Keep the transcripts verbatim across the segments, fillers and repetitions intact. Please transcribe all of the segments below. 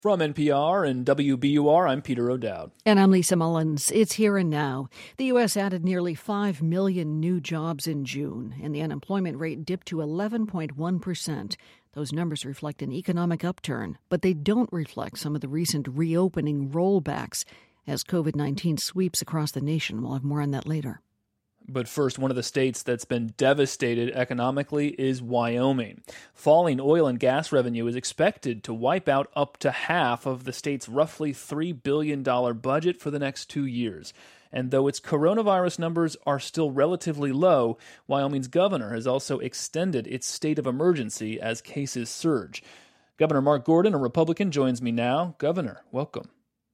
From N P R and W B U R, I'm Peter O'Dowd. And I'm Lisa Mullins. It's here and now. The U S added nearly five million new jobs in June, and the unemployment rate dipped to eleven point one percent. Those numbers reflect an economic upturn, but they don't reflect some of the recent reopening rollbacks as covid nineteen sweeps across the nation. We'll have more on that later. But first, one of the states that's been devastated economically is Wyoming. Falling oil and gas revenue is expected to wipe out up to half of the state's roughly three billion dollars budget for the next two years. And though its coronavirus numbers are still relatively low, Wyoming's governor has also extended its state of emergency as cases surge. Governor Mark Gordon, a Republican, joins me now. Governor, welcome.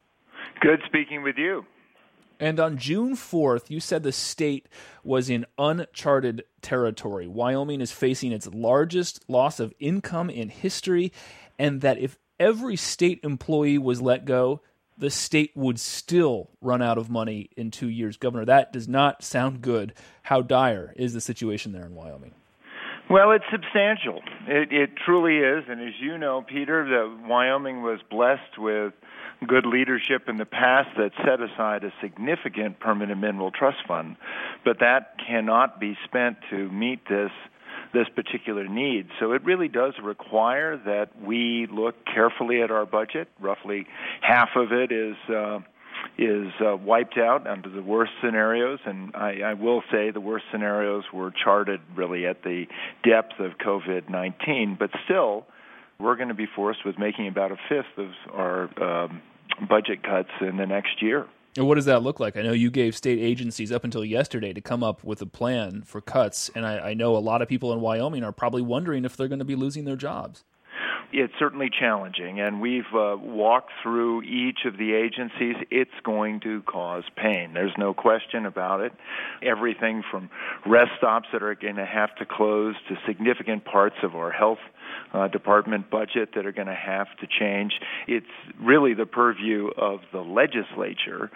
Good speaking with you. And on June fourth, you said the state was in uncharted territory. Wyoming is facing its largest loss of income in history, and that if every state employee was let go, the state would still run out of money in two years. Governor, that does not sound good. How dire is the situation there in Wyoming? Well, it's substantial. It, it truly is. And as you know, Peter, the Wyoming was blessed with good leadership in the past that set aside a significant permanent mineral trust fund. But that cannot be spent to meet this this particular need. So it really does require that we look carefully at our budget. Roughly half of it is uh, is uh, wiped out under the worst scenarios, and I, I will say the worst scenarios were charted really at the depth of covid nineteen, but still we're going to be forced with making about a fifth of our um, budget cuts in the next year. And what does that look like? I know you gave state agencies up until yesterday to come up with a plan for cuts, and I, I know a lot of people in Wyoming are probably wondering if they're going to be losing their jobs. It's certainly challenging, and we've uh, walked through each of the agencies. It's going to cause pain. There's no question about it. Everything from rest stops that are going to have to close to significant parts of our health uh, department budget that are going to have to change. It's really the purview of the legislature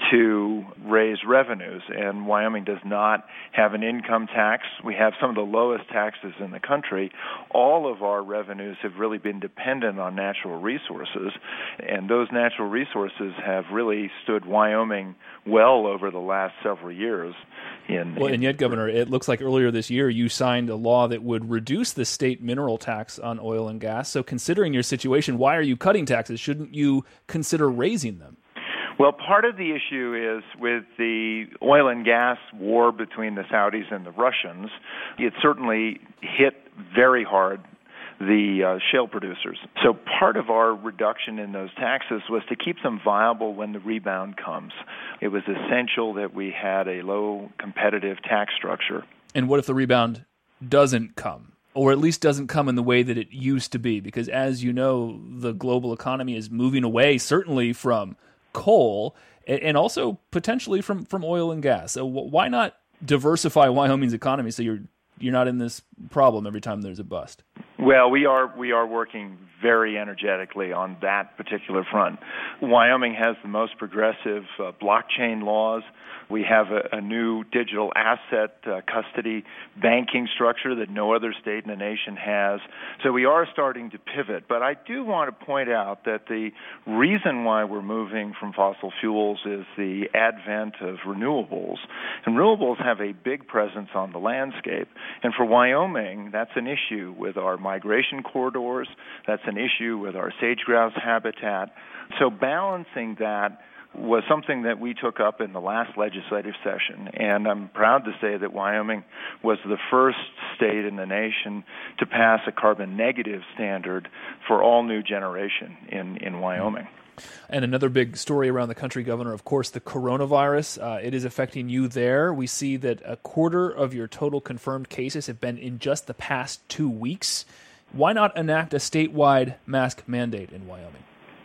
to raise revenues, and Wyoming does not have an income tax. We have some of the lowest taxes in the country. All of our revenues have really been dependent on natural resources, and those natural resources have really stood Wyoming well over the last several years. In, well, in, and yet, Governor, it looks like earlier this year you signed a law that would reduce the state mineral tax on oil and gas. So considering your situation, why are you cutting taxes? Shouldn't you consider raising them? Well, part of the issue is with the oil and gas war between the Saudis and the Russians, it certainly hit very hard the uh, shale producers. So part of our reduction in those taxes was to keep them viable when the rebound comes. It was essential that we had a low competitive tax structure. And what if the rebound doesn't come? Or at least doesn't come in the way that it used to be? Because as you know, the global economy is moving away certainly from coal and also potentially from, from oil and gas. So why not diversify Wyoming's economy so you're you're not in this problem every time there's a bust? Well, we are we are working very energetically on that particular front. Wyoming has the most progressive uh, blockchain laws. We have a, a new digital asset uh, custody banking structure that no other state in the nation has. So we are starting to pivot. But I do want to point out that the reason why we're moving from fossil fuels is the advent of renewables. And renewables have a big presence on the landscape. And for Wyoming, that's an issue with our migration corridors. That's an issue with our sage-grouse habitat. So balancing that was something that we took up in the last legislative session, and I'm proud to say that Wyoming was the first state in the nation to pass a carbon negative standard for all new generation in, in Wyoming. And another big story around the country, Governor, of course, the coronavirus. Uh, it is affecting you there. We see that a quarter of your total confirmed cases have been in just the past two weeks. Why not enact a statewide mask mandate in Wyoming?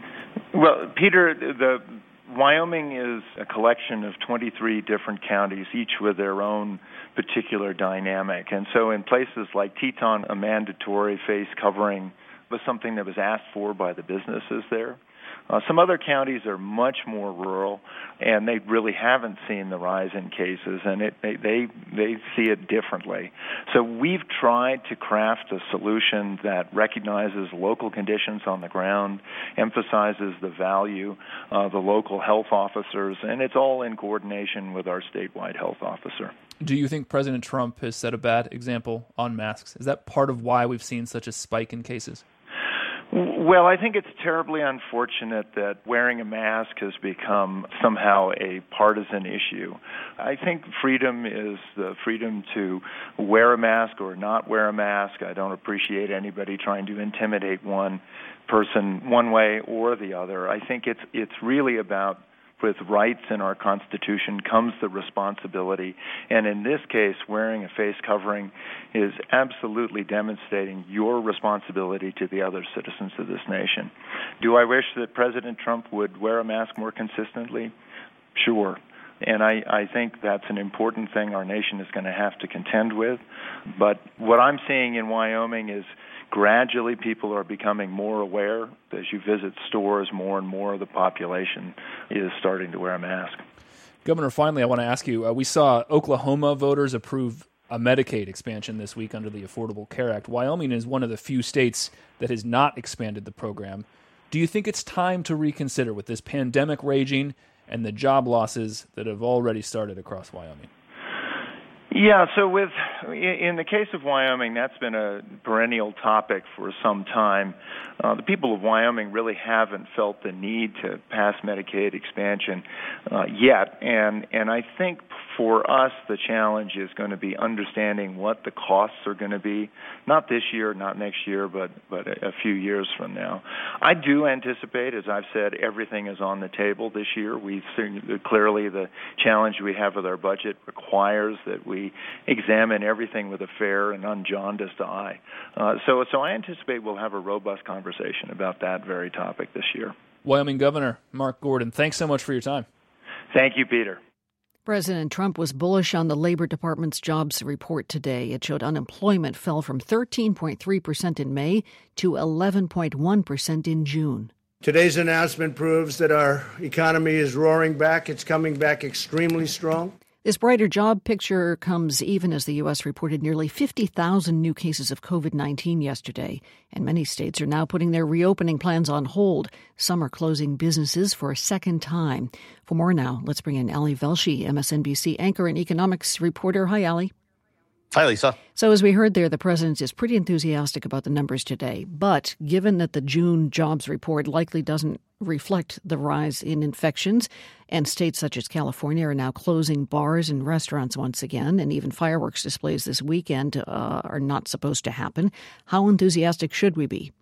Well, Peter, the Wyoming is a collection of twenty-three different counties, each with their own particular dynamic. And so in places like Teton, a mandatory face covering was something that was asked for by the businesses there. Uh, some other counties are much more rural, and they really haven't seen the rise in cases, and it, they, they they see it differently. So we've tried to craft a solution that recognizes local conditions on the ground, emphasizes the value of the local health officers, and it's all in coordination with our statewide health officer. Do you think President Trump has set a bad example on masks? Is that part of why we've seen such a spike in cases? Well, I think it's terribly unfortunate that wearing a mask has become somehow a partisan issue. I think freedom is the freedom to wear a mask or not wear a mask. I don't appreciate anybody trying to intimidate one person one way or the other. I think it's it's really about, with rights in our Constitution comes the responsibility. And in this case, wearing a face covering is absolutely demonstrating your responsibility to the other citizens of this nation. Do I wish that President Trump would wear a mask more consistently? Sure. And I, I think that's an important thing our nation is going to have to contend with. But what I'm seeing in Wyoming is gradually people are becoming more aware. As you visit stores, more and more of the population is starting to wear a mask. Governor, finally, I want to ask you, uh, we saw Oklahoma voters approve a Medicaid expansion this week under the Affordable Care Act. Wyoming is one of the few states that has not expanded the program. Do you think it's time to reconsider with this pandemic raging and the job losses that have already started across Wyoming? Yeah, so with in the case of Wyoming, that's been a perennial topic for some time. Uh, the people of Wyoming really haven't felt the need to pass Medicaid expansion uh, yet, and and I think for us the challenge is going to be understanding what the costs are going to be, not this year, not next year, but but a, a few years from now. I do anticipate, as I've said, everything is on the table this year. We clearly the challenge we have with our budget requires that we examine everything with a fair and unjaundiced eye. Uh, so, so I anticipate we'll have a robust conversation about that very topic this year. Wyoming Governor Mark Gordon, thanks so much for your time. Thank you, Peter. President Trump was bullish on the Labor Department's jobs report today. It showed unemployment fell from thirteen point three percent in May to eleven point one percent in June. Today's announcement proves that our economy is roaring back. It's coming back extremely strong. This brighter job picture comes even as the U S reported nearly fifty thousand new cases of covid nineteen yesterday, and many states are now putting their reopening plans on hold. Some are closing businesses for a second time. For more now, let's bring in Ali Velshi, M S N B C anchor and economics reporter. Hi, Ali. Hi, Lisa. So as we heard there, the president is pretty enthusiastic about the numbers today. But given that the June jobs report likely doesn't reflect the rise in infections, and states such as California are now closing bars and restaurants once again, and even fireworks displays this weekend uh, are not supposed to happen, how enthusiastic should we be?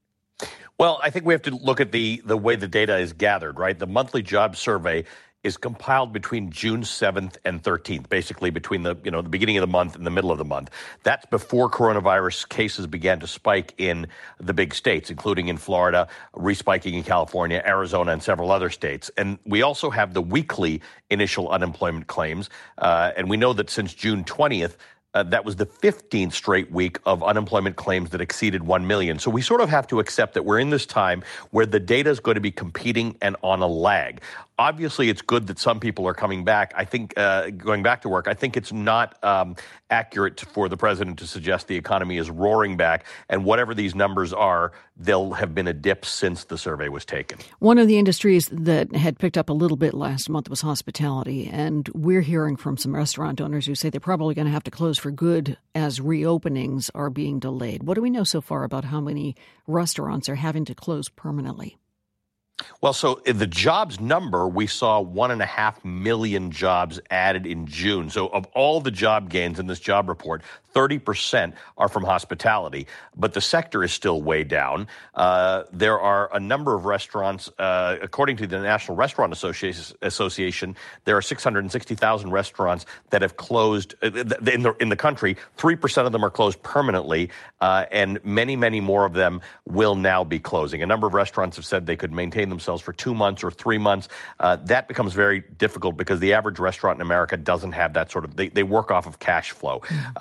Well, I think we have to look at the, the way the data is gathered, right? The monthly job survey is compiled between June seventh and thirteenth, basically between the, you know, the beginning of the month and the middle of the month. That's before coronavirus cases began to spike in the big states, including in Florida, respiking in California, Arizona, and several other states. And we also have the weekly initial unemployment claims. Uh, and we know that since June twentieth, Uh, that was the fifteenth straight week of unemployment claims that exceeded one million. So we sort of have to accept that we're in this time where the data is going to be competing and on a lag. Obviously, it's good that some people are coming back. I think uh, going back to work, I think it's not um, accurate for the president to suggest the economy is roaring back. And whatever these numbers are, they'll have been a dip since the survey was taken. One of the industries that had picked up a little bit last month was hospitality. And we're hearing from some restaurant owners who say they're probably going to have to close for good as reopenings are being delayed. What do we know so far about how many restaurants are having to close permanently? Well, so the jobs number, we saw one and a half million jobs added in June. So of all the job gains in this job report, thirty percent are from hospitality, but the sector is still way down. Uh, there are a number of restaurants, uh, according to the National Restaurant Association, Association there are six hundred sixty thousand restaurants that have closed in the, in the country. three percent of them are closed permanently, uh, and many, many more of them will now be closing. A number of restaurants have said they could maintain themselves for two months or three months. Uh, that becomes very difficult because the average restaurant in America doesn't have that sort of, they, they work off of cash flow. Uh,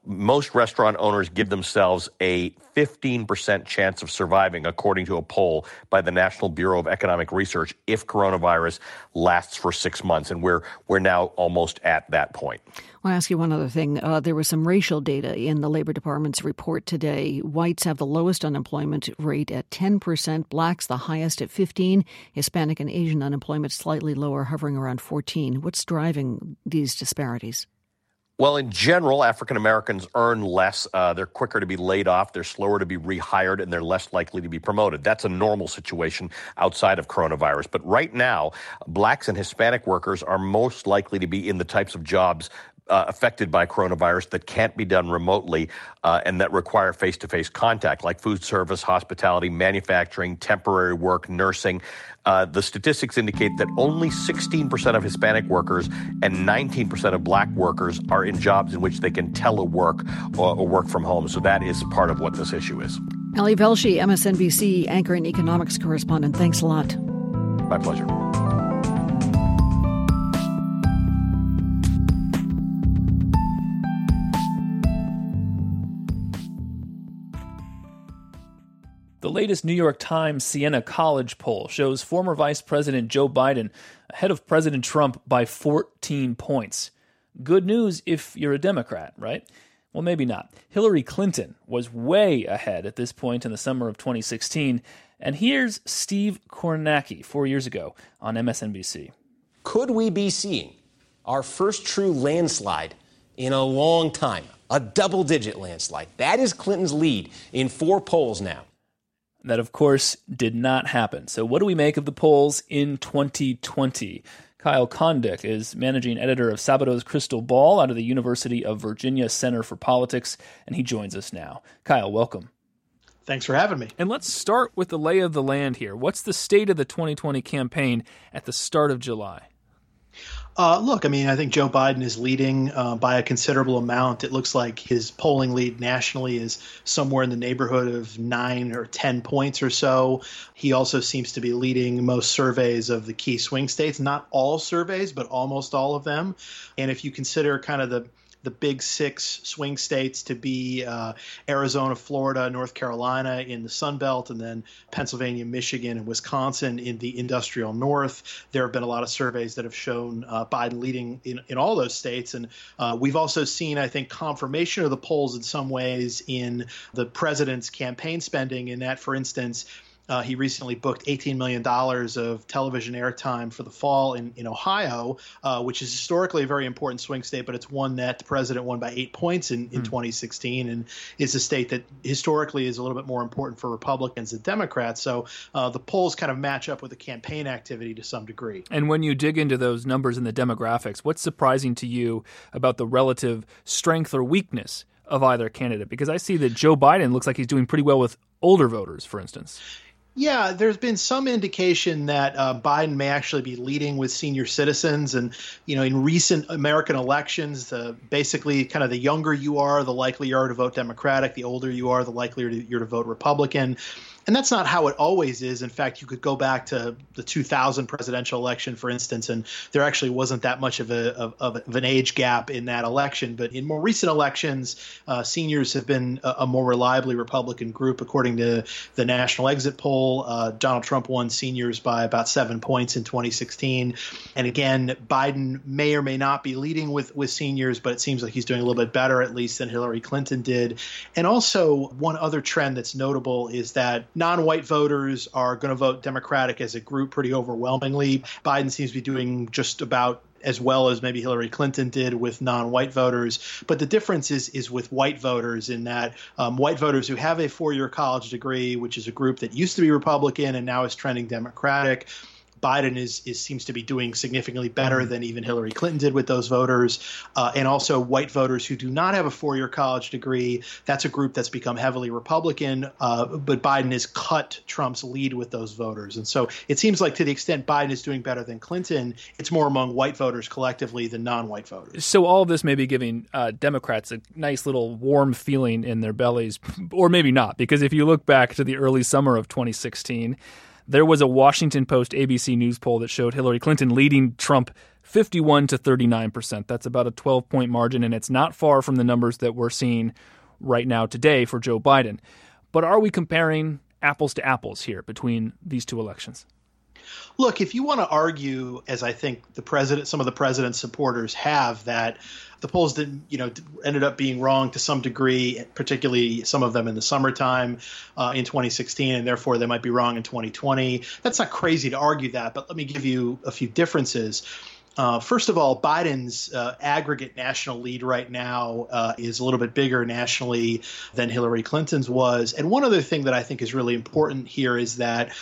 most restaurant owners give themselves a fifteen percent chance of surviving, according to a poll by the National Bureau of Economic Research, if coronavirus lasts for six months. And we're we're now almost at that point. I want to ask you one other thing. Uh, there was some racial data in the Labor Department's report today. Whites have the lowest unemployment rate at ten percent, blacks the highest at fifteen, Hispanic and Asian unemployment slightly lower, hovering around fourteen. What's driving these disparities? Well, in general, African Americans earn less. Uh, they're quicker to be laid off. They're slower to be rehired, and they're less likely to be promoted. That's a normal situation outside of coronavirus. But right now, blacks and Hispanic workers are most likely to be in the types of jobs Uh, affected by coronavirus that can't be done remotely uh, and that require face-to-face contact, like food service, hospitality, manufacturing, temporary work, nursing. Uh, the statistics indicate that only sixteen percent of Hispanic workers and nineteen percent of black workers are in jobs in which they can telework or, or work from home. So that is part of what this issue is. Ali Velshi, M S N B C anchor and economics correspondent. Thanks a lot. My pleasure. The latest New York Times Siena College poll shows former Vice President Joe Biden ahead of President Trump by fourteen points. Good news if you're a Democrat, right? Well, maybe not. Hillary Clinton was way ahead at this point in the summer of twenty sixteen. And here's Steve Kornacki four years ago on M S N B C. Could we be seeing our first true landslide in a long time? A double-digit landslide. That is Clinton's lead in four polls now. That, of course, did not happen. So what do we make of the polls in twenty twenty? Kyle Kondik is managing editor of Sabato's Crystal Ball out of the University of Virginia Center for Politics, and he joins us now. Kyle, welcome. Thanks for having me. And let's start with the lay of the land here. What's the state of the twenty twenty campaign at the start of July? Uh, look, I mean, I think Joe Biden is leading uh, by a considerable amount. It looks like his polling lead nationally is somewhere in the neighborhood of nine or ten points or so. He also seems to be leading most surveys of the key swing states, not all surveys, but almost all of them. And if you consider kind of the the big six swing states to be uh, Arizona, Florida, North Carolina in the Sun Belt, and then Pennsylvania, Michigan, and Wisconsin in the industrial North. There have been a lot of surveys that have shown uh, Biden leading in, in all those states. And uh, we've also seen, I think, confirmation of the polls in some ways in the president's campaign spending, in that, for instance, Uh, he recently booked eighteen million dollars of television airtime for the fall in, in Ohio, uh, which is historically a very important swing state, but it's one that the president won by eight points in, in mm. twenty sixteen, and is a state that historically is a little bit more important for Republicans than Democrats. So uh, the polls kind of match up with the campaign activity to some degree. And when you dig into those numbers and the demographics, what's surprising to you about the relative strength or weakness of either candidate? Because I see that Joe Biden looks like he's doing pretty well with older voters, for instance. Yeah, there's been some indication that uh, Biden may actually be leading with senior citizens. And, you know, in recent American elections, the, basically kind of the younger you are, the likelier you are to vote Democratic. The older you are, the likelier you're to vote Republican. And that's not how it always is. In fact, you could go back to the two thousand presidential election, for instance, and there actually wasn't that much of a of, of an age gap in that election. But in more recent elections, uh, seniors have been a, a more reliably Republican group, according to the National Exit Poll. Uh, Donald Trump won seniors by about seven points in twenty sixteen. And again, Biden may or may not be leading with, with seniors, but it seems like he's doing a little bit better, at least, than Hillary Clinton did. And also, one other trend that's notable is that non-white voters are going to vote Democratic as a group pretty overwhelmingly. Biden seems to be doing just about as well as maybe Hillary Clinton did with non-white voters. But the difference is is with white voters, in that um, white voters who have a four-year college degree, which is a group that used to be Republican and now is trending Democratic, Biden is, is seems to be doing significantly better than even Hillary Clinton did with those voters. Uh, and also white voters who do not have a four-year college degree, that's a group that's become heavily Republican, uh, but Biden has cut Trump's lead with those voters. And so it seems like, to the extent Biden is doing better than Clinton, it's more among white voters collectively than non-white voters. So all of this may be giving uh, Democrats a nice little warm feeling in their bellies, or maybe not, because if you look back to the early summer of twenty sixteen, there was a Washington Post A B C News poll that showed Hillary Clinton leading Trump fifty-one to thirty-nine percent. That's about a twelve-point margin, and it's not far from the numbers that we're seeing right now today for Joe Biden. But are we comparing apples to apples here between these two elections? Look, if you want to argue, as I think the president, some of the president's supporters have, that the polls didn't, you know, ended up being wrong to some degree, particularly some of them in the summertime uh, in twenty sixteen, and therefore they might be wrong in twenty twenty. That's not crazy to argue that, but let me give you a few differences. Uh, first of all, Biden's uh, aggregate national lead right now uh, is a little bit bigger nationally than Hillary Clinton's was. And one other thing that I think is really important here is that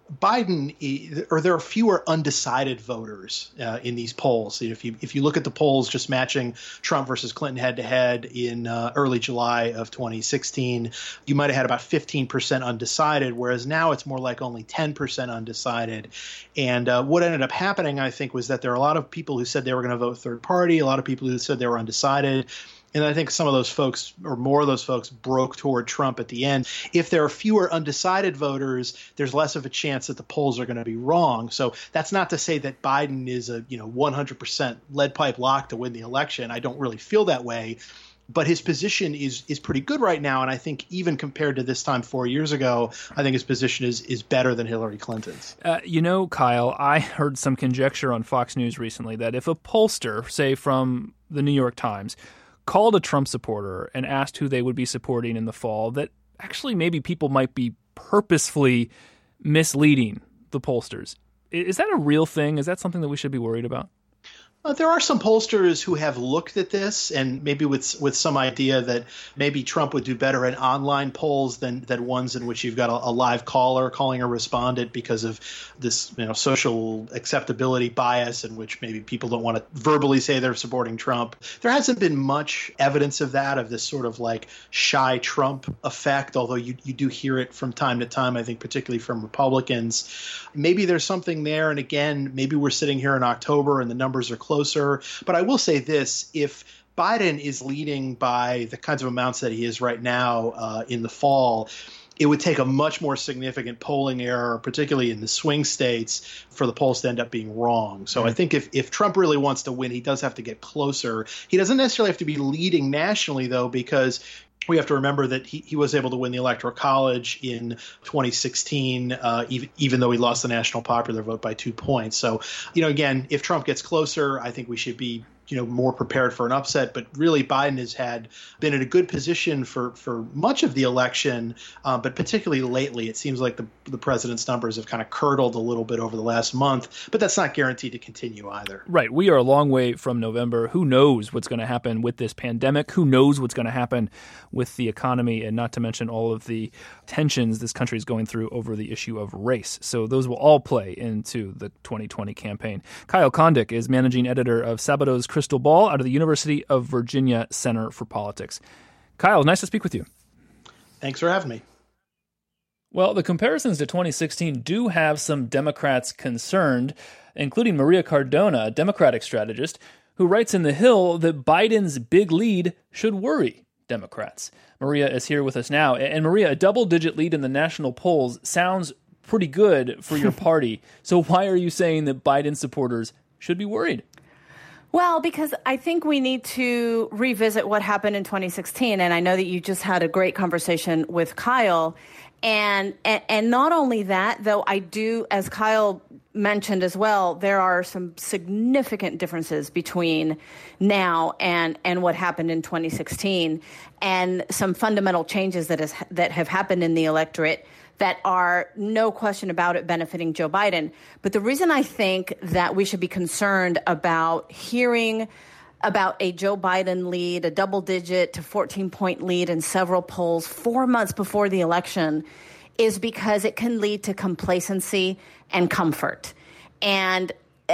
Biden, or there are fewer undecided voters uh, in these polls. If you if you look at the polls just matching Trump versus Clinton head to head in uh, early July of twenty sixteen, you might have had about fifteen percent undecided, whereas now it's more like only ten percent undecided. And uh, what ended up happening, I think, was that there are a lot of people who said they were going to vote third party, a lot of people who said they were undecided. And I think some of those folks, or more of those folks, broke toward Trump at the end. If there are fewer undecided voters, there's less of a chance that the polls are going to be wrong. So that's not to say that Biden is a, you know, one hundred percent lead pipe lock to win the election. I don't really feel that way. But his position is is pretty good right now. And I think even compared to this time four years ago, I think his position is is better than Hillary Clinton's. Uh, you know, Kyle, I heard some conjecture on Fox News recently that if a pollster, say from the New York Times, called a Trump supporter and asked who they would be supporting in the fall, that actually maybe people might be purposefully misleading the pollsters. Is that a real thing? Is that something that we should be worried about? Uh, there are some pollsters who have looked at this and maybe with with some idea that maybe Trump would do better in online polls than than ones in which you've got a, a live caller calling a respondent because of this, you know, social acceptability bias in which maybe people don't want to verbally say they're supporting Trump. There hasn't been much evidence of that, of this sort of like shy Trump effect, although you, you do hear it from time to time, I think, particularly from Republicans. Maybe there's something there. And again, maybe we're sitting here in October and the numbers are close. Closer. But I will say this, if Biden is leading by the kinds of amounts that he is right now uh, in the fall, it would take a much more significant polling error, particularly in the swing states, for the polls to end up being wrong. So mm-hmm. I think if, if Trump really wants to win, he does have to get closer. He doesn't necessarily have to be leading nationally, though, because we have to remember that he, he was able to win the Electoral College in twenty sixteen, uh, even, even though he lost the national popular vote by two points. So, you know, again, if Trump gets closer, I think we should be, you know, more prepared for an upset. But really, Biden has had been in a good position for, for much of the election, uh, but particularly lately, it seems like the, the president's numbers have kind of curdled a little bit over the last month. But that's not guaranteed to continue either. Right. We are a long way from November. Who knows what's going to happen with this pandemic? Who knows what's going to happen with the economy, and not to mention all of the tensions this country is going through over the issue of race. So those will all play into the twenty twenty campaign. Kyle Kondik is managing editor of Sabato's Crystal Ball out of the University of Virginia Center for Politics. Kyle, nice to speak with you. Thanks for having me. Well, the comparisons to twenty sixteen do have some Democrats concerned, including Maria Cardona, a Democratic strategist, who writes in The Hill that Biden's big lead should worry Democrats. Maria is here with us now. And Maria, a double-digit lead in the national polls sounds pretty good for your party. So why are you saying that Biden supporters should be worried? Well, because I think we need to revisit what happened in twenty sixteen. And I know that you just had a great conversation with Kyle. And, and and not only that, though, I do, as Kyle mentioned as well, there are some significant differences between now and, and what happened in twenty sixteen, and some fundamental changes that has that have happened in the electorate that are, no question about it, benefiting Joe Biden. But the reason I think that we should be concerned about hearing about a Joe Biden lead, a double-digit to fourteen-point lead in several polls four months before the election, is because it can lead to complacency and comfort. And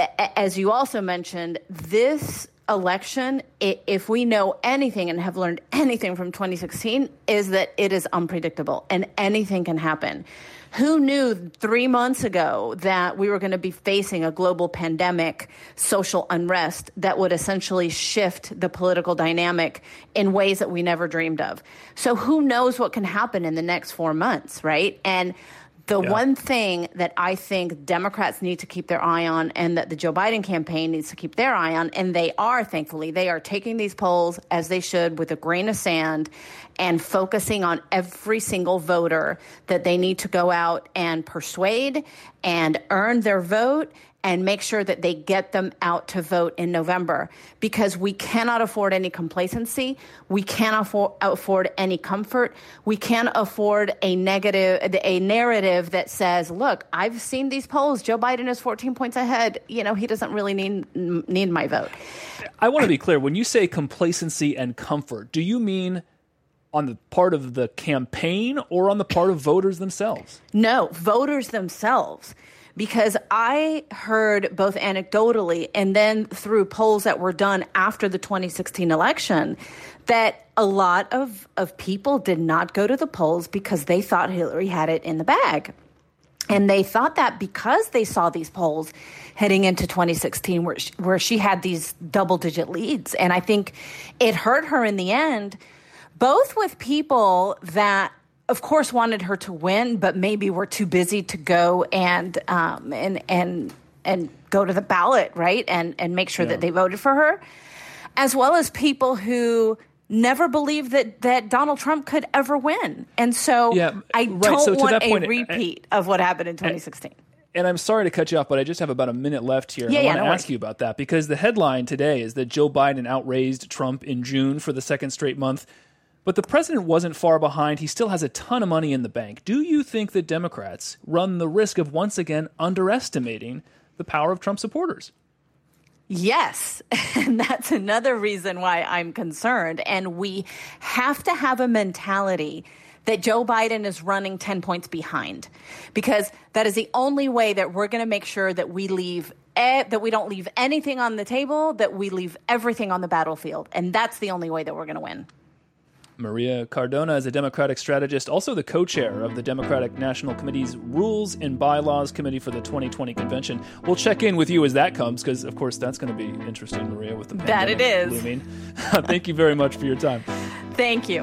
as you also mentioned, this election, if we know anything and have learned anything from twenty sixteen, is that it is unpredictable and anything can happen. Who knew three months ago that we were going to be facing a global pandemic, social unrest that would essentially shift the political dynamic in ways that we never dreamed of? So who knows what can happen in the next four months, right? And The Yeah. one thing that I think Democrats need to keep their eye on and that the Joe Biden campaign needs to keep their eye on, and they are, thankfully, they are taking these polls as they should with a grain of sand and focusing on every single voter that they need to go out and persuade and earn their vote and make sure that they get them out to vote in November, because we cannot afford any complacency. We can't afford, afford any comfort. We can't afford a negative, a narrative that says, look, I've seen these polls. Joe Biden is fourteen points ahead. You know, he doesn't really need, need my vote. I want to be clear. When you say complacency and comfort, do you mean on the part of the campaign or on the part of voters themselves? No, voters themselves. Because I heard both anecdotally and then through polls that were done after the twenty sixteen election that a lot of, of people did not go to the polls because they thought Hillary had it in the bag. And they thought that because they saw these polls heading into twenty sixteen where she, where she had these double-digit leads. And I think it hurt her in the end, both with people that of course, wanted her to win, but maybe were too busy to go and um, and and and go to the ballot, right, and and make sure yeah. that they voted for her, as well as people who never believed that that Donald Trump could ever win. And so yeah, I right. don't so want a point, I, repeat of what happened in twenty sixteen. And I'm sorry to cut you off, but I just have about a minute left here. Yeah, I yeah, want to no ask worries. you about that because the headline today is that Joe Biden outraised Trump in June for the second straight month. But the president wasn't far behind. He still has a ton of money in the bank. Do you think that Democrats run the risk of once again underestimating the power of Trump supporters? Yes, and that's another reason why I'm concerned. And we have to have a mentality that Joe Biden is running ten points behind, because that is the only way that we're going to make sure that we leave e- that we don't leave anything on the table, that we leave everything on the battlefield. And that's the only way that we're going to win. Maria Cardona is a Democratic strategist, also the co-chair of the Democratic National Committee's Rules and Bylaws Committee for the twenty twenty convention. We'll check in with you as that comes, because, of course, that's going to be interesting, Maria, with the pandemic that it is. looming. Thank you very much for your time. Thank you.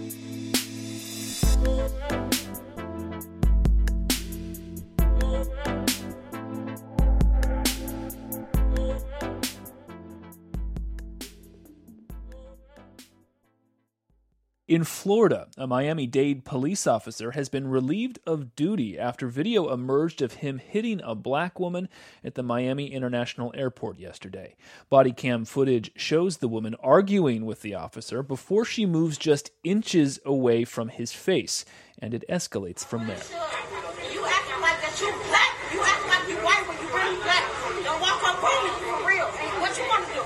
In Florida, a Miami-Dade police officer has been relieved of duty after video emerged of him hitting a black woman at the Miami International Airport yesterday. Body cam footage shows the woman arguing with the officer before she moves just inches away from his face, and it escalates from there. You acting like that you black. You act like you white when you really black. Don't walk up on me for real. What you want to do?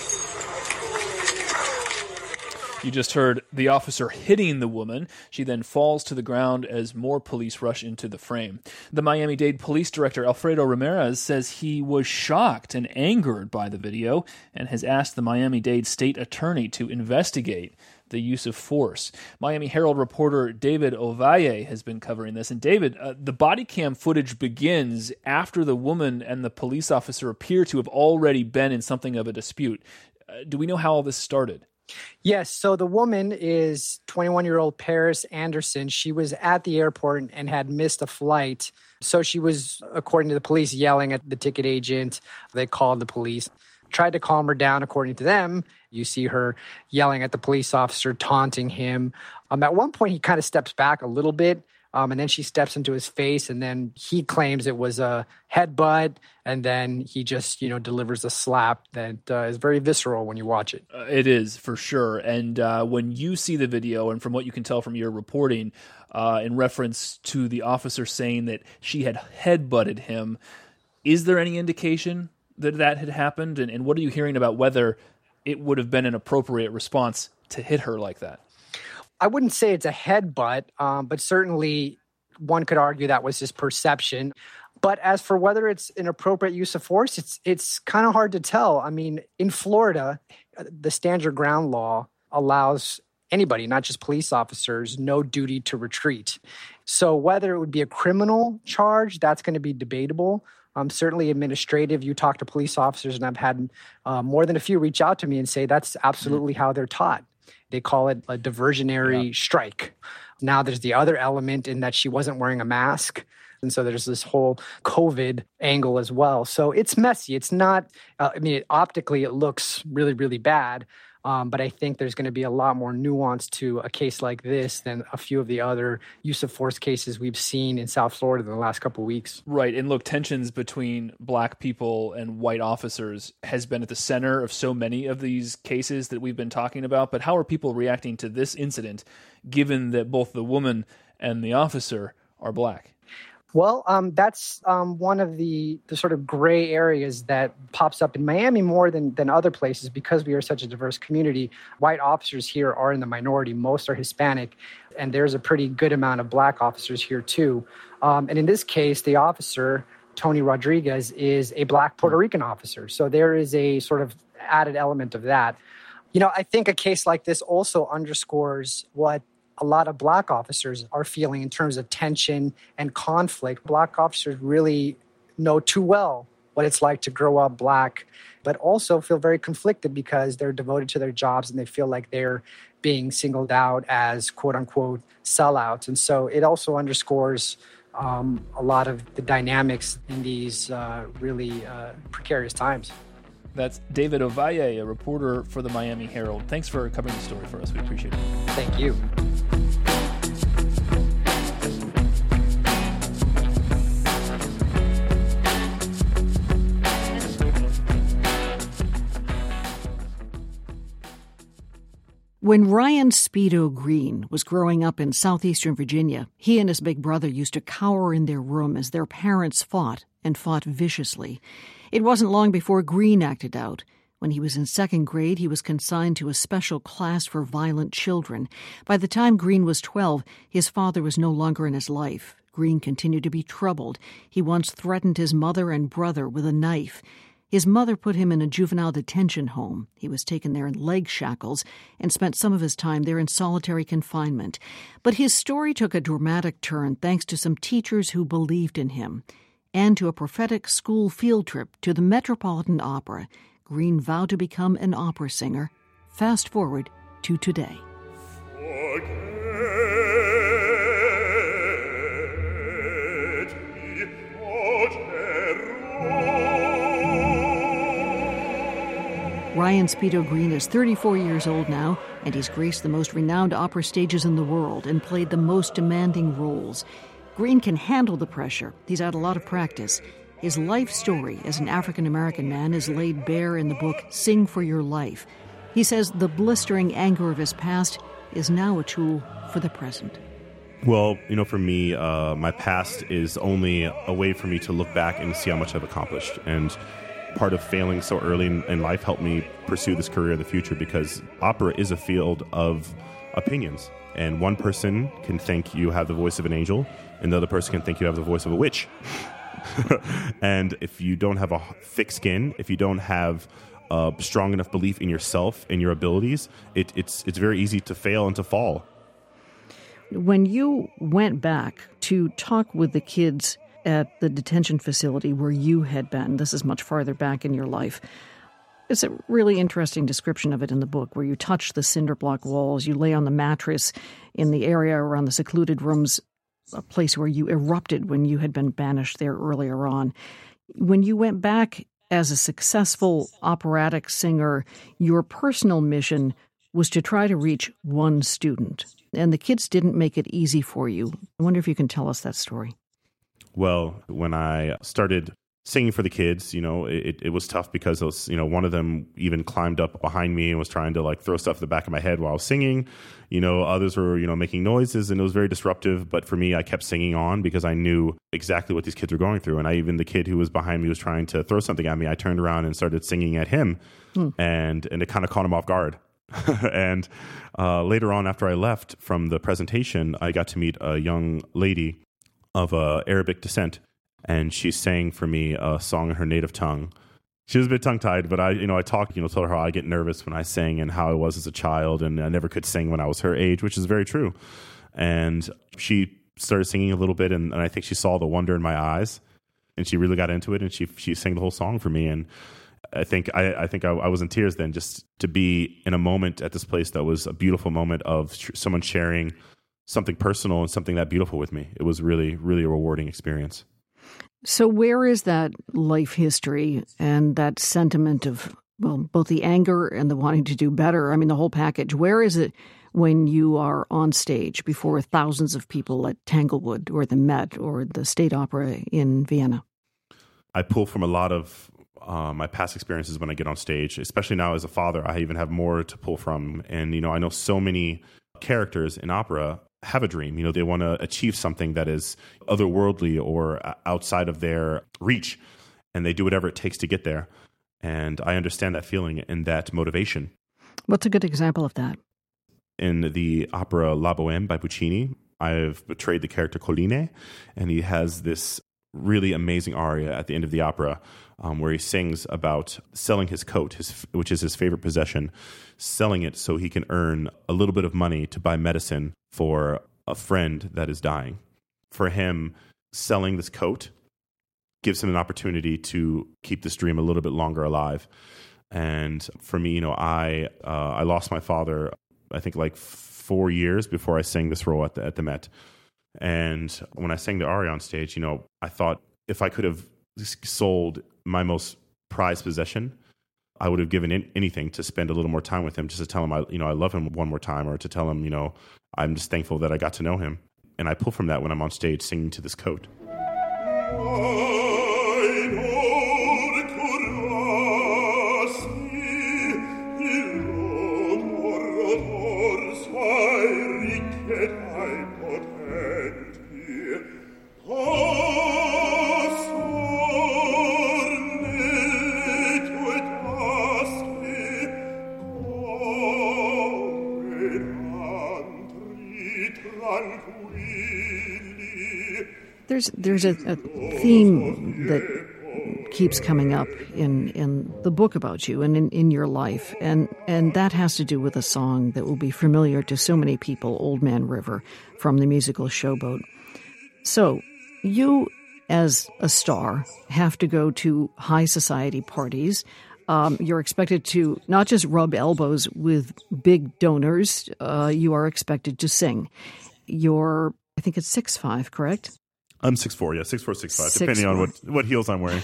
You just heard the officer hitting the woman. She then falls to the ground as more police rush into the frame. The Miami-Dade Police Director, Alfredo Ramirez, says he was shocked and angered by the video and has asked the Miami-Dade State Attorney to investigate the use of force. Miami Herald reporter David Ovalle has been covering this. And David, uh, the body cam footage begins after the woman and the police officer appear to have already been in something of a dispute. Uh, do we know how all this started? Yes. So the woman is twenty-one-year-old Paris Anderson. She was at the airport and had missed a flight. So she was, according to the police, yelling at the ticket agent. They called the police, tried to calm her down. According to them, you see her yelling at the police officer, taunting him. Um, at one point, he kind of steps back a little bit. Um, and then she steps into his face, and then he claims it was a headbutt, and then he just, you know, delivers a slap that uh, is very visceral when you watch it. Uh, it is, for sure. And uh, when you see the video, and from what you can tell from your reporting, uh, in reference to the officer saying that she had headbutted him, is there any indication that that had happened? And, and what are you hearing about whether it would have been an appropriate response to hit her like that? I wouldn't say it's a headbutt, um, but certainly one could argue that was his perception. But as for whether it's an appropriate use of force, it's it's kind of hard to tell. I mean, in Florida, the stand your ground law allows anybody, not just police officers, no duty to retreat. So whether it would be a criminal charge, that's going to be debatable. Um, certainly administrative. You talk to police officers, and I've had uh, more than a few reach out to me and say that's absolutely mm-hmm. how they're taught. They call it a diversionary yeah. strike. Now there's the other element in that she wasn't wearing a mask. And so there's this whole COVID angle as well. So it's messy. It's not, uh, I mean, it, optically it looks really, really bad. Um, but I think there's going to be a lot more nuance to a case like this than a few of the other use of force cases we've seen in South Florida in the last couple of weeks. Right. And look, tensions between black people and white officers has been at the center of so many of these cases that we've been talking about. But how are people reacting to this incident, given that both the woman and the officer are black? Well, um, that's um, one of the, the sort of gray areas that pops up in Miami more than, than other places because we are such a diverse community. White officers here are in the minority. Most are Hispanic, and there's a pretty good amount of black officers here too. Um, and in this case, the officer, Tony Rodriguez, is a black Puerto Rican officer. So there is a sort of added element of that. You know, I think a case like this also underscores what a lot of black officers are feeling in terms of tension and conflict. Black officers really know too well what it's like to grow up black, but also feel very conflicted because they're devoted to their jobs and they feel like they're being singled out as quote unquote sellouts. And so it also underscores um, a lot of the dynamics in these uh, really uh, precarious times. That's David Ovalle, a reporter for the Miami Herald. Thanks for covering the story for us. We appreciate it. Thank you. When Ryan Speedo Green was growing up in southeastern Virginia, he and his big brother used to cower in their room as their parents fought, and fought viciously. It wasn't long before Green acted out. When he was in second grade, he was consigned to a special class for violent children. By the time Green was twelve, his father was no longer in his life. Green continued to be troubled. He once threatened his mother and brother with a knife. His mother put him in a juvenile detention home. He was taken there in leg shackles and spent some of his time there in solitary confinement. But his story took a dramatic turn thanks to some teachers who believed in him, and to a prophetic school field trip to the Metropolitan Opera. Green vowed to become an opera singer. Fast forward to today. Ryan Speedo Green is thirty-four years old now, and he's graced the most renowned opera stages in the world and played the most demanding roles. Green can handle the pressure. He's had a lot of practice. His life story as an African-American man is laid bare in the book Sing for Your Life. He says the blistering anger of his past is now a tool for the present. Well, you know, for me, uh, my past is only a way for me to look back and see how much I've accomplished. And part of failing so early in, in life helped me pursue this career in the future, because opera is a field of opinions. And one person can think you have the voice of an angel, and the other person can think you have the voice of a witch. And if you don't have a thick skin, if you don't have a strong enough belief in yourself and your abilities, it, it's it's very easy to fail and to fall. When you went back to talk with the kids at the detention facility where you had been, this is much farther back in your life, it's a really interesting description of it in the book, where you touch the cinder block walls, you lay on the mattress in the area around the secluded rooms, a place where you erupted when you had been banished there earlier on. When you went back as a successful operatic singer, your personal mission was to try to reach one student. And the kids didn't make it easy for you. I wonder if you can tell us that story. Well, when I started singing for the kids, you know, it, it was tough because, those, you know, one of them even climbed up behind me and was trying to like throw stuff in the back of my head while I was singing. You know, others were, you know, making noises, and it was very disruptive. But for me, I kept singing on because I knew exactly what these kids were going through. And I even the kid who was behind me was trying to throw something at me. I turned around and started singing at him, hmm. and and it kind of caught him off guard. And uh, later on, after I left from the presentation, I got to meet a young lady of uh, Arabic descent, and she sang for me a song in her native tongue. She was a bit tongue-tied, but I, you know, I talked, you know, told her how I get nervous when I sang and how I was as a child, and I never could sing when I was her age, which is very true. And she started singing a little bit, and, and I think she saw the wonder in my eyes, and she really got into it, and she she sang the whole song for me. And I think I, I think I, I was in tears then, just to be in a moment at this place that was a beautiful moment of sh- someone sharing something personal and something that beautiful with me. It was really, really a rewarding experience. So where is that life history and that sentiment of, well, both the anger and the wanting to do better? I mean, the whole package. Where is it when you are on stage before thousands of people at Tanglewood or the Met or the State Opera in Vienna? I pull from a lot of uh, my past experiences when I get on stage, especially now as a father. I even have more to pull from. And, you know, I know so many characters in opera have a dream. You know, they want to achieve something that is otherworldly or outside of their reach, and they do whatever it takes to get there. And I understand that feeling and that motivation. What's a good example of that? In the opera La Bohème by Puccini, I've portrayed the character Colline, and he has this really amazing aria at the end of the opera um, where he sings about selling his coat, his, which is his favorite possession, selling it so he can earn a little bit of money to buy medicine for a friend that is dying. For him, selling this coat gives him an opportunity to keep this dream a little bit longer alive. And for me, you know, I uh, I lost my father, I think like four years before I sang this role at the, at the Met. And when I sang the aria on stage, you know, I thought if I could have sold my most prized possession, I would have given in anything to spend a little more time with him, just to tell him, I, you know, I love him one more time, or to tell him, you know, I'm just thankful that I got to know him. And I pull from that when I'm on stage singing to this coat. There's there's a, a theme that keeps coming up in, in the book about you and in, in your life, and, and that has to do with a song that will be familiar to so many people, Old Man River, from the musical Showboat. So you, as a star, have to go to high society parties. Um, you're expected to not just rub elbows with big donors, uh, you are expected to sing. You're, I think it's six five, correct? I'm six four, yeah, six four, six five, Six, depending four. on what, what heels I'm wearing.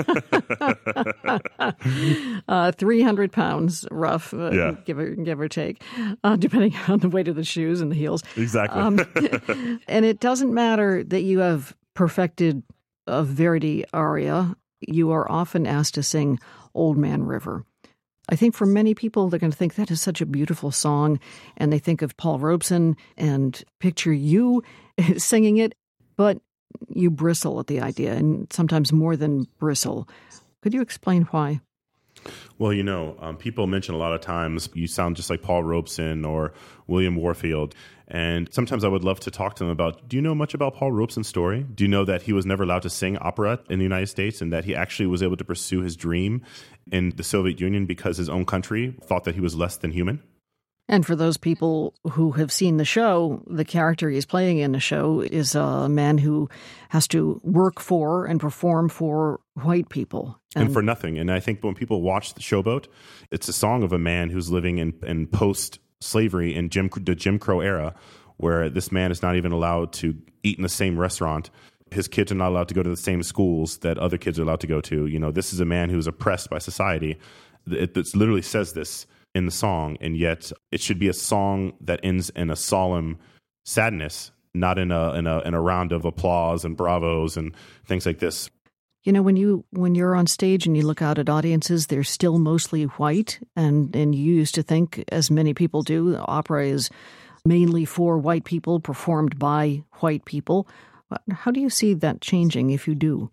uh, three hundred pounds, rough, uh, Yeah. give or give or take, uh, depending on the weight of the shoes and the heels. Exactly. Um, and it doesn't matter that you have perfected a Verdi aria. You are often asked to sing Old Man River. I think for many people, they're going to think that is such a beautiful song, and they think of Paul Robeson and picture you singing it, but you bristle at the idea, and sometimes more than bristle. Could you explain why? Well, you know, um, people mention a lot of times you sound just like Paul Robeson or William Warfield. And sometimes I would love to talk to them about, do you know much about Paul Robeson's story? Do you know that he was never allowed to sing opera in the United States, and that he actually was able to pursue his dream in the Soviet Union because his own country thought that he was less than human? And for those people who have seen the show, the character he's playing in the show is a man who has to work for and perform for white people. And, and for nothing. And I think when people watch the Showboat, it's a song of a man who's living in, in post-slavery in Jim, the Jim Crow era, where this man is not even allowed to eat in the same restaurant. His kids are not allowed to go to the same schools that other kids are allowed to go to. You know, this is a man who's oppressed by society. It, it literally says this in the song, and yet it should be a song that ends in a solemn sadness, not in a in a in a round of applause and bravos and things like this. You know, when you when you're on stage and you look out at audiences, they're still mostly white, and and you used to think, as many people do, opera is mainly for white people, performed by white people. How do you see that changing, if you do?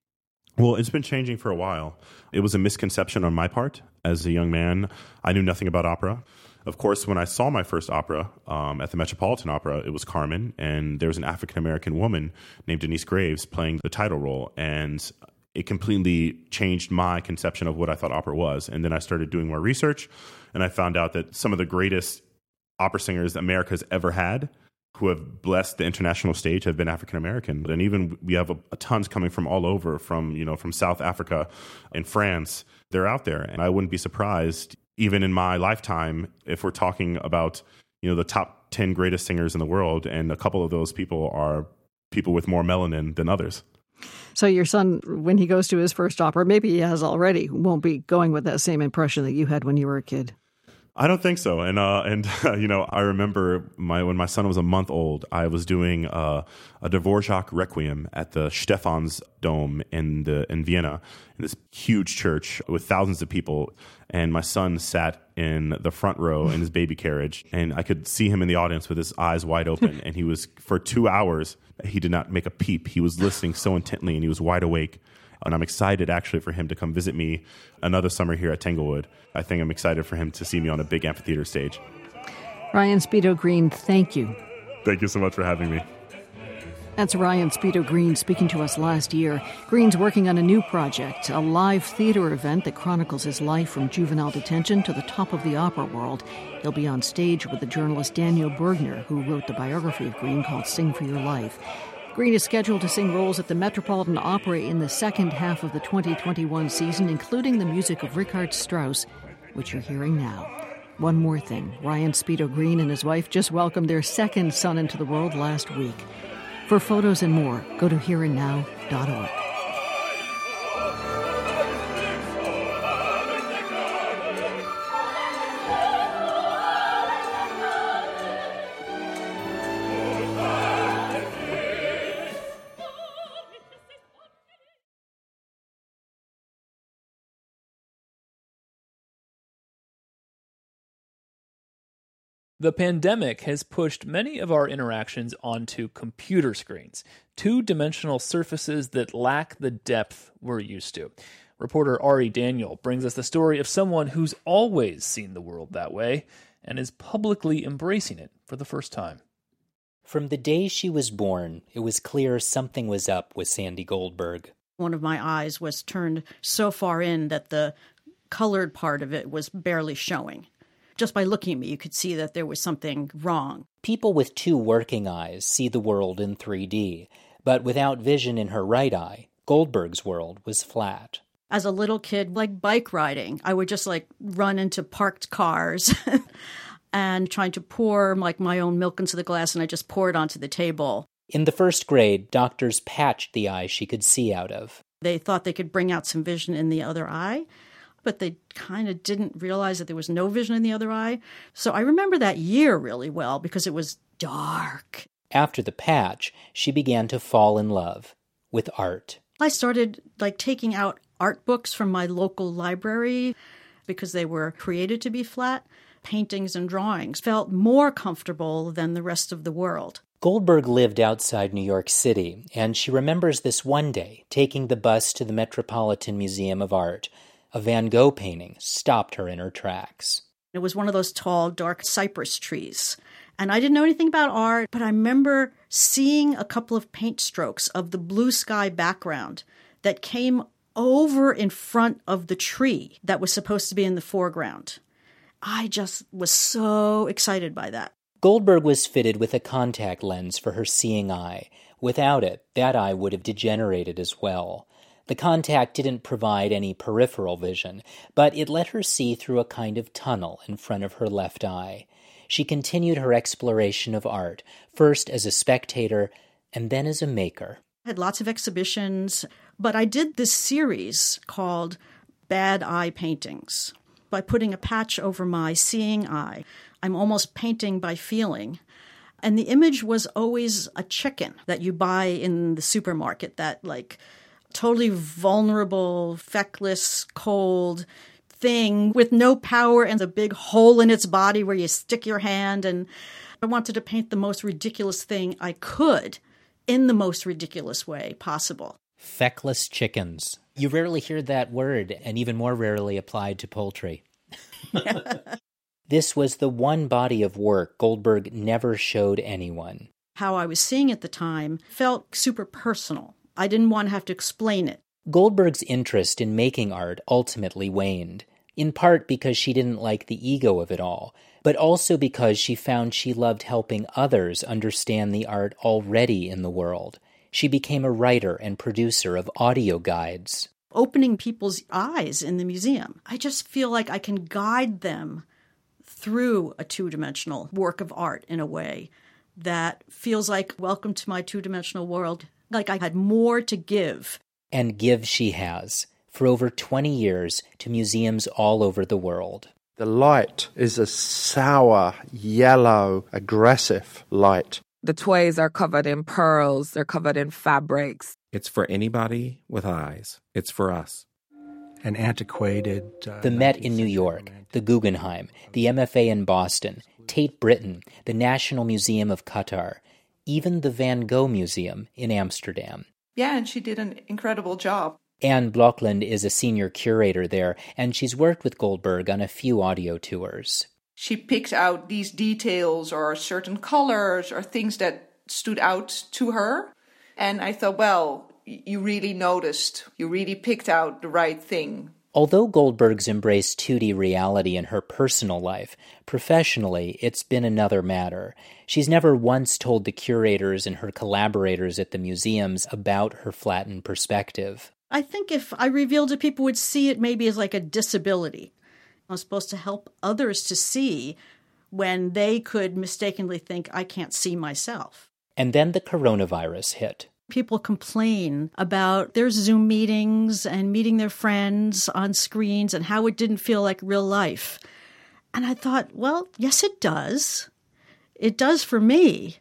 Well, it's been changing for a while. It was a misconception on my part. As a young man, I knew nothing about opera. Of course, when I saw my first opera um, at the Metropolitan Opera, it was Carmen, and there was an African-American woman named Denise Graves playing the title role, and it completely changed my conception of what I thought opera was. And then I started doing more research, and I found out that some of the greatest opera singers America's ever had who have blessed the international stage have been African American. And even we have a, a tons coming from all over, from, you know, from South Africa and France. They're out there. And I wouldn't be surprised, even in my lifetime, if we're talking about, you know, the top ten greatest singers in the world, and a couple of those people are people with more melanin than others. So your son, when he goes to his first opera, maybe he has already, won't be going with that same impression that you had when you were a kid. I don't think so. And, uh, and uh, you know, I remember my when my son was a month old, I was doing uh, a Dvorak Requiem at the Stephansdom in, the, in Vienna, in this huge church with thousands of people. And my son sat in the front row in his baby carriage, and I could see him in the audience with his eyes wide open. And he was, for two hours, he did not make a peep. He was listening so intently, and he was wide awake. And I'm excited, actually, for him to come visit me another summer here at Tanglewood. I think I'm excited for him to see me on a big amphitheater stage. Ryan Speedo Green, thank you. Thank you so much for having me. That's Ryan Speedo Green speaking to us last year. Green's working on a new project, a live theater event that chronicles his life from juvenile detention to the top of the opera world. He'll be on stage with the journalist Daniel Bergner, who wrote the biography of Green called Sing for Your Life. Green is scheduled to sing roles at the Metropolitan Opera in the second half of the twenty twenty-one season, including the music of Richard Strauss, which you're hearing now. One more thing. Ryan Speedo Green and his wife just welcomed their second son into the world last week. For photos and more, go to here and now dot org. The pandemic has pushed many of our interactions onto computer screens, two-dimensional surfaces that lack the depth we're used to. Reporter Ari Daniel brings us the story of someone who's always seen the world that way and is publicly embracing it for the first time. From the day she was born, it was clear something was up with Sandy Goldberg. One of my eyes was turned so far in that the colored part of it was barely showing. Just by looking at me, you could see that there was something wrong. People with two working eyes see the world in three D, but without vision in her right eye, Goldberg's world was flat. As a little kid, like bike riding, I would just like run into parked cars and trying to pour like my own milk into the glass, and I just pour it onto the table. In the first grade, doctors patched the eye she could see out of. They thought they could bring out some vision in the other eye, but they kind of didn't realize that there was no vision in the other eye. So I remember that year really well because it was dark. After the patch, she began to fall in love with art. I started like taking out art books from my local library because they were created to be flat. Paintings and drawings felt more comfortable than the rest of the world. Goldberg lived outside New York City, and she remembers this one day taking the bus to the Metropolitan Museum of Art. A Van Gogh painting stopped her in her tracks. It was one of those tall, dark cypress trees. And I didn't know anything about art, but I remember seeing a couple of paint strokes of the blue sky background that came over in front of the tree that was supposed to be in the foreground. I just was so excited by that. Goldberg was fitted with a contact lens for her seeing eye. Without it, that eye would have degenerated as well. The contact didn't provide any peripheral vision, but it let her see through a kind of tunnel in front of her left eye. She continued her exploration of art, first as a spectator and then as a maker. I had lots of exhibitions, but I did this series called Bad Eye Paintings. By putting a patch over my seeing eye, I'm almost painting by feeling. And the image was always a chicken that you buy in the supermarket, that like totally vulnerable, feckless, cold thing with no power and a big hole in its body where you stick your hand. And I wanted to paint the most ridiculous thing I could in the most ridiculous way possible. Feckless chickens. You rarely hear that word, and even more rarely applied to poultry. This was the one body of work Goldberg never showed anyone. How I was seeing at the time felt super personal. I didn't want to have to explain it. Goldberg's interest in making art ultimately waned, in part because she didn't like the ego of it all, but also because she found she loved helping others understand the art already in the world. She became a writer and producer of audio guides. Opening people's eyes in the museum. I just feel like I can guide them through a two-dimensional work of art in a way that feels like welcome to my two-dimensional world, like I had more to give. And give she has, for over twenty years, to museums all over the world. The light is a sour, yellow, aggressive light. The toys are covered in pearls, they're covered in fabrics. It's for anybody with eyes. It's for us. An antiquated... Uh, the Met in New York, the Guggenheim, the M F A in Boston, Tate Britain, the National Museum of Qatar, even the Van Gogh Museum in Amsterdam. Yeah, and she did an incredible job. Anne Blokland is a senior curator there, and she's worked with Goldberg on a few audio tours. She picked out these details or certain colors or things that stood out to her. And I thought, well, you really noticed. You really picked out the right thing. Although Goldberg's embraced two D reality in her personal life, professionally, it's been another matter. She's never once told the curators and her collaborators at the museums about her flattened perspective. I think if I revealed it, people would see it maybe as like a disability. I'm supposed to help others to see when they could mistakenly think I can't see myself. And then the coronavirus hit. People complain about their Zoom meetings and meeting their friends on screens and how it didn't feel like real life. And I thought, well, yes, it does. It does for me.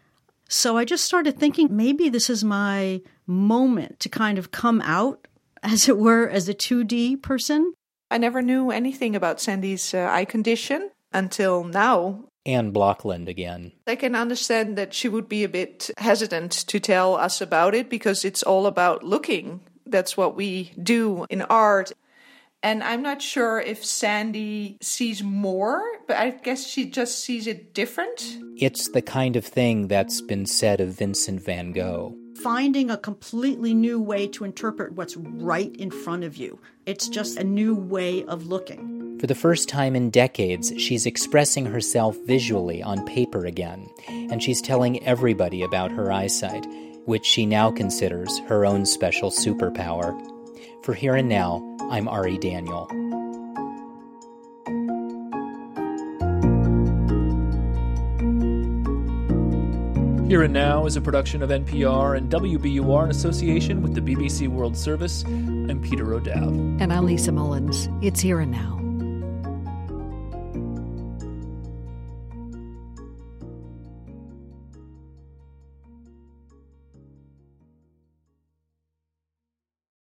So I just started thinking maybe this is my moment to kind of come out, as it were, as a two D person. I never knew anything about Sandy's uh, eye condition until now. Anne Blokland again. I can understand that she would be a bit hesitant to tell us about it because it's all about looking. That's what we do in art. And I'm not sure if Sandy sees more, but I guess she just sees it different. It's the kind of thing that's been said of Vincent van Gogh. Finding a completely new way to interpret what's right in front of you. It's just a new way of looking. For the first time in decades, she's expressing herself visually on paper again, and she's telling everybody about her eyesight, which she now considers her own special superpower. For Here and Now, I'm Ari Daniel. Here and Now is a production of N P R and W B U R in association with the B B C World Service. I'm Peter O'Dowd. And I'm Lisa Mullins. It's Here and Now.